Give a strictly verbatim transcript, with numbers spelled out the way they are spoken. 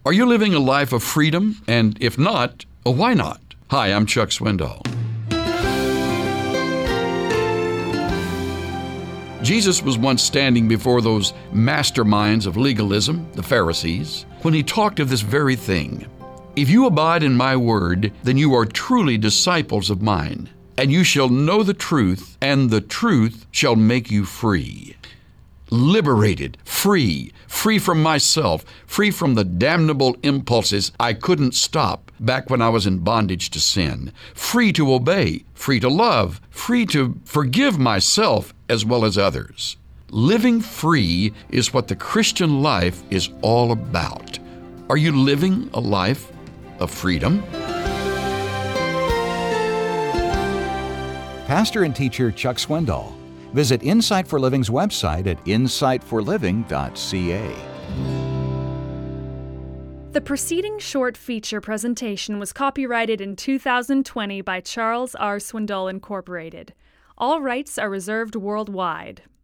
Are you living a life of freedom? And if not, well, why not? Hi, I'm Chuck Swindoll. Jesus was once standing before those masterminds of legalism, the Pharisees, when he talked of this very thing. If you abide in my word, then you are truly disciples of mine, and you shall know the truth, and the truth shall make you free. Liberated, free, free from myself, free from the damnable impulses I couldn't stop back when I was in bondage to sin, free to obey, free to love, free to forgive myself as well as others. Living free is what the Christian life is all about. Are you living a life of freedom? Pastor and teacher Chuck Swindoll. Visit Insight for Living's website at insight for living dot c a. The preceding short feature presentation was copyrighted in two thousand twenty by Charles R. Swindoll Incorporated. All rights are reserved worldwide.